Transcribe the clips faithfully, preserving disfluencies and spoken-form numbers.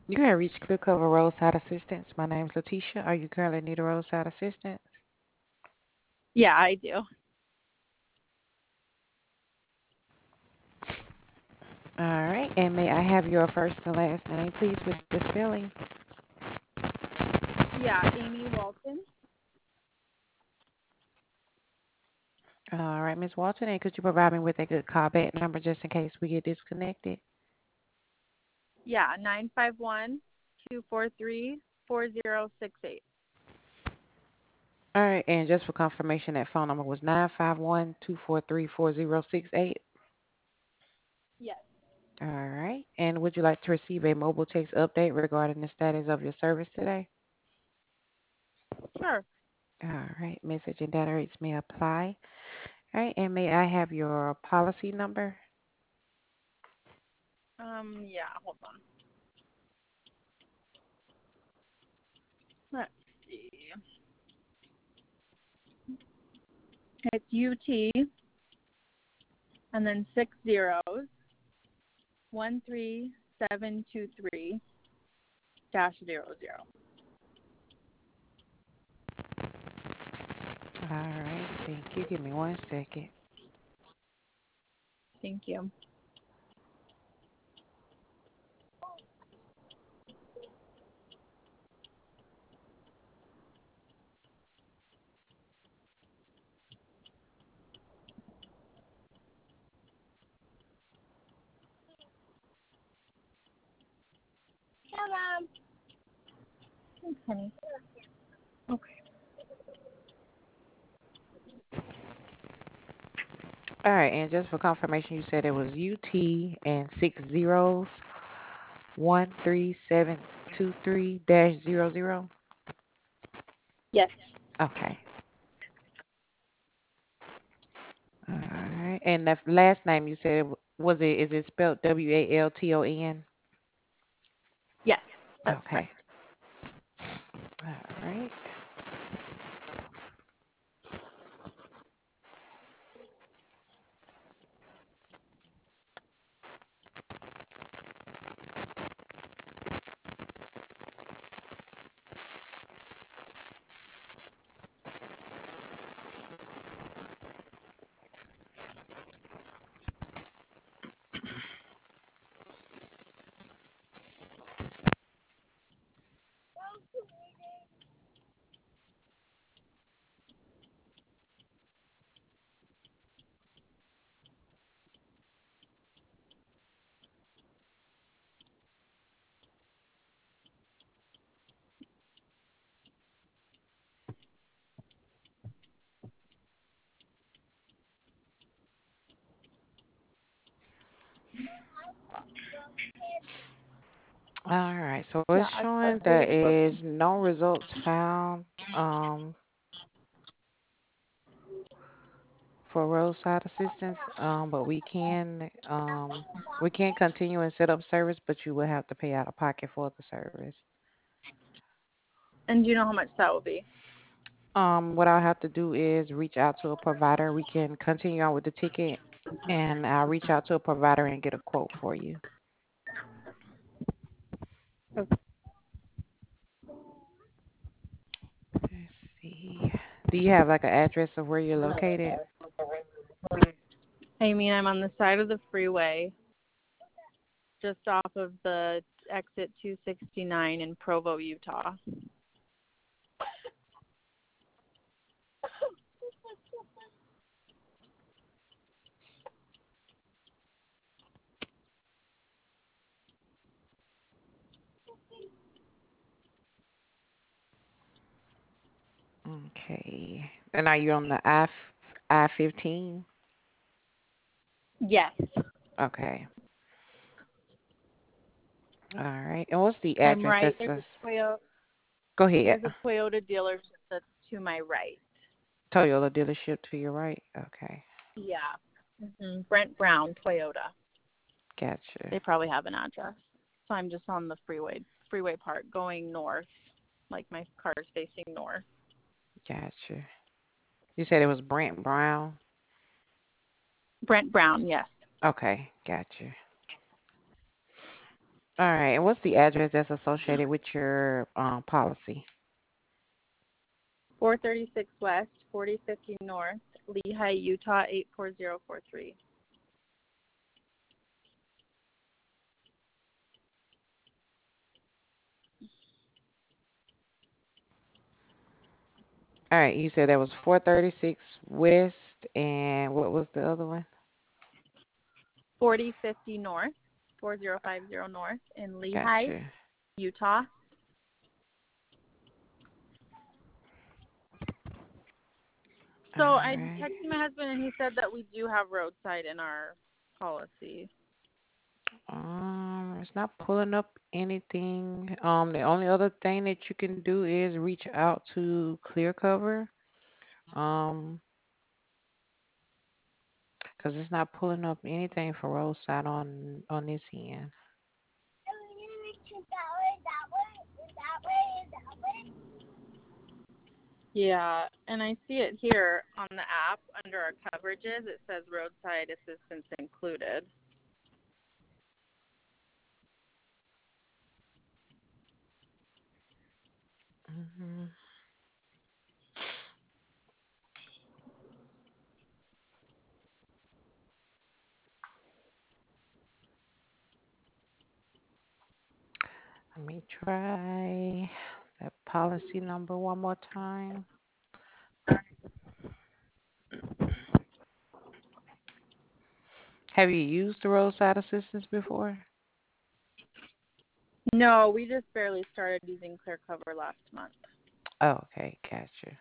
You have reached Clear Cover Roadside Assistance. My name's Letitia. Are you currently need a roadside assistance? Yeah, I do. All right. And may I have your first and last name, please, with the spelling? Yeah, Amy Walton. All right, Miss Walton. And could you provide me with a good callback number just in case we get disconnected? Yeah, nine five one two four three four zero six eight. All right. And just for confirmation, that phone number was nine five one two four three four zero six eight. Yes. All right. And would you like to receive a mobile text update regarding the status of your service today? Sure. All right. Message and data rates may apply. All right. And may I have your policy number? Um, yeah, hold on. Let's see. It's U T and then six zeros, one three seven two three dash zero zero. All right. Thank you. Give me one second. Thank you. Hello. Thanks, honey. Okay. All right. And just for confirmation, you said it was U T and six zeros, one three seven two three dash zero zero. Yes. Okay. All right. And the last name you said was it? Is it spelled W A L T O N? Yes, that's correct. Okay. All right. All right. So it's Yeah, I, I showing there believe so. is no results found um, for roadside assistance, um, but we can um, we can continue and set up service, but you will have to pay out of pocket for the service. And do you know how much that will be? Um, what I'll have to do is reach out to a provider. We can continue on with the ticket, and I'll reach out to a provider and get a quote for you. Okay. Let's see. Do you have like an address of where you're located? I mean, I'm on the side of the freeway, just off of the exit two sixty-nine in Provo, Utah. Okay. And are you on the I I fifteen? Yes. Okay. All right. And what's the I'm address? right. That's There's us. a Toyota. Go ahead. There's a Toyota dealership that's to my right. Toyota dealership to your right. Okay. Yeah. hmm Brent Brown Toyota. Gotcha. They probably have an address. So I'm just on the freeway freeway part going north, like my car's facing north. Gotcha. You said it was Brent Brown. Brent Brown, yes. Okay. Gotcha. All right. And what's the address that's associated with your um, policy? four thirty-six West, forty fifty North, Lehi, Utah, eight four zero four three. All right. You said that was four thirty-six West, and what was the other one? forty fifty North, four zero five zero North in Lehi, Gotcha. Utah. All So I right. texted my husband and he said that we do have roadside in our policy. Um, it's not pulling up anything. Um, the only other thing that you can do is reach out to Clear Cover. Um, because it's not pulling up anything for roadside on on this end. Yeah, and I see it here on the app under our coverages. It says roadside assistance included. hmm Let me try that policy number one more time. Have you used the roadside assistance before? No, we just barely started using Clear Cover last month. Oh, okay, gotcha.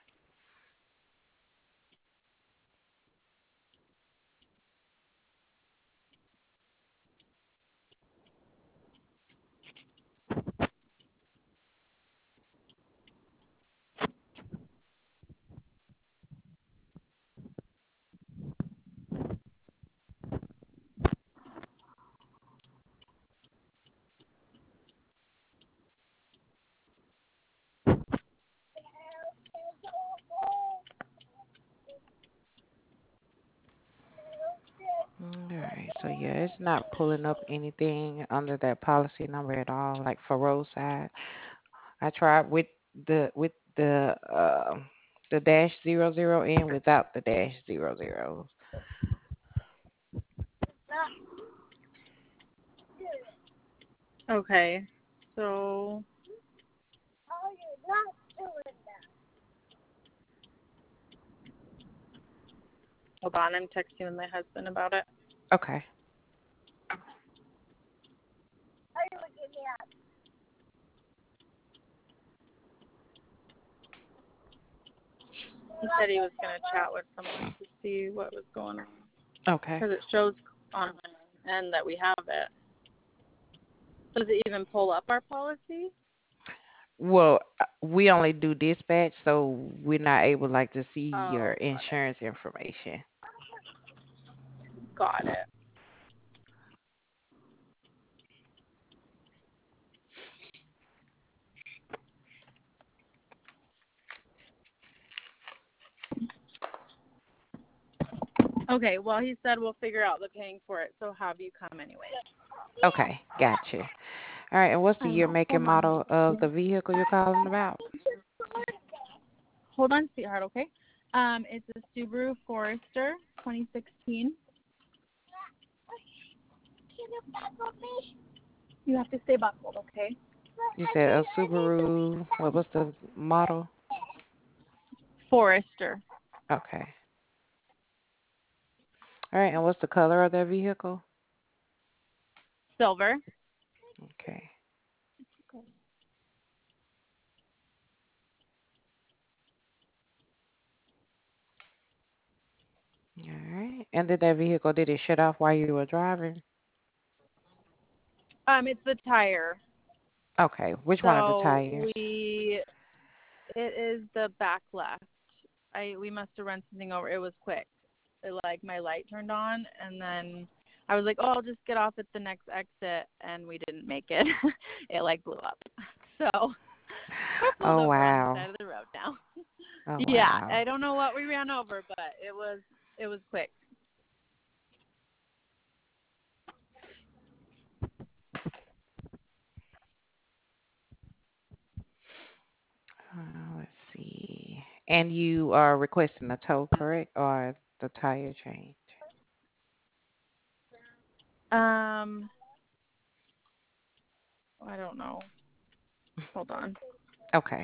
All right, so yeah, it's not pulling up anything under that policy number at all, like for roadside. I tried with the with the uh, the dash zero zero and without the dash zero zeros. Okay, so hold on, I'm texting my husband about it. Okay. He said he was going to chat with someone to see what was going on. Okay. Because it shows on my end that we have it. Does it even pull up our policy? Well, uh, we only do dispatch, so we're not able like to see your Oh, insurance information. got it. Got it. Okay, well, he said we'll figure out the paying for it, so have you come anyway. Okay, gotcha. All right, and what's the I year, know. make, and Hold on. model of the vehicle you're calling about? Hold on, sweetheart, okay? Um, it's a Subaru Forester twenty sixteen. You have to stay buckled, okay? You said a Subaru. What was the model? Forester. Okay. All right, and what's the color of that vehicle? Silver. Okay. All right. And did that vehicle, did it shut off while you were driving? Um, it's the tire. Okay. Which one of the So tires? we, it is the back left. I we must have run something over. It was quick. It, like my light turned on, and then I was like, oh, I'll just get off at the next exit, and we didn't make it. It like blew up. So we're pulled Oh, over on the wow. side of the road now. Oh, Yeah, wow. I don't know what we ran over, but it was it was quick. And you are requesting a tow, correct? Or the tire change? Um, I don't know. Hold on. Okay.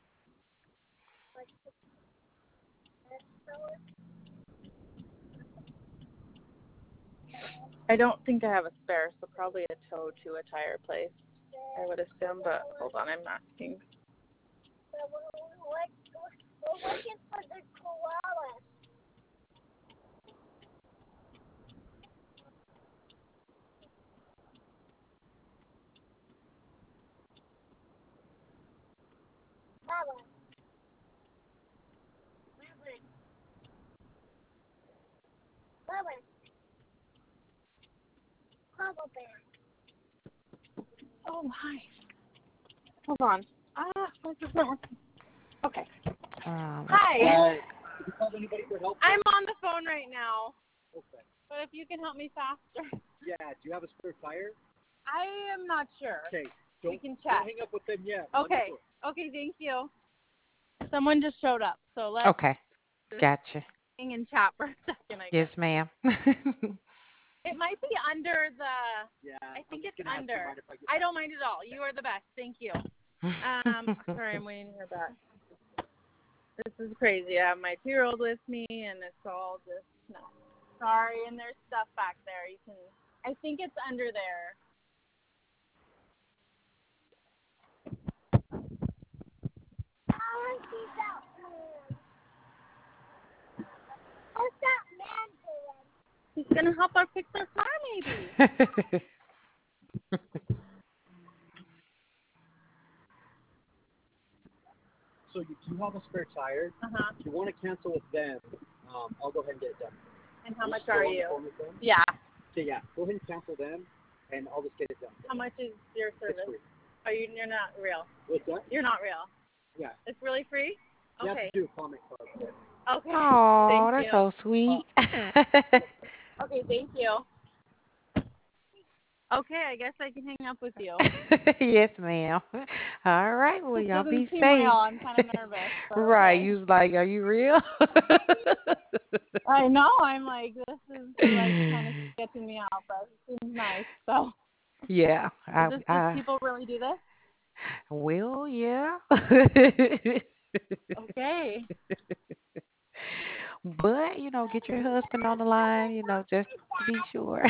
I don't think I have a spare, so probably a tow to a tire place. I would assume, but hold on, I'm asking. Oh, hi. Hold on. Ah, my is not working. Okay. Um, let's Hi. see. Uh, have you called anybody for help? I'm on the phone right now, Okay. but if you can help me faster. Yeah. Do you have a spare tire? I am not sure. Okay. We Don't, can don't chat. hang up with them yet. Okay. Wonderful. Okay, thank you. Someone just showed up, so let's Okay. Gotcha. hang and chat for a second, I guess. Yes, ma'am. It might be under the. Yeah. I think I'm just it's gonna ask you under. right if I get I don't mind at all. You are the best. Thank you. Um, sorry, I'm waiting to hear back. This is crazy. I have my two-year-old with me, and it's all just no. Sorry, and there's stuff back there. You can. I think it's under there. He's gonna help us fix our car, maybe. So if you have a spare tire, Uh huh. if you want to cancel with them, um, I'll go ahead and get it done. And how Just much go are on the you? phone with them. Yeah. Okay, yeah. Go ahead and cancel them, and I'll just get it done. How much is your It's service? free. Are you? You're not real. What's that? You're not real. Yeah. It's really free. You have Okay. to do a comment card. Okay. Oh, Thank that's you. so sweet. Okay, thank you. Okay, I guess I can hang up with you. Yes, ma'am. All right. Well, This y'all doesn't be seem real. safe. I'm kind of nervous, but Right. okay. You was like, are you real? I know. I'm like, this is like kind of sketching me out, but it seems nice. So, Yeah. is I, this just I, people really do this? well, yeah. Okay. But, you know, get your husband on the line, you know, just to be sure.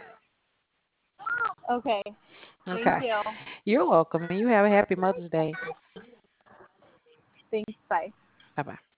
Okay. Thank Okay. you. You're welcome. And you have a happy Mother's Day. Thanks. Bye. Bye bye.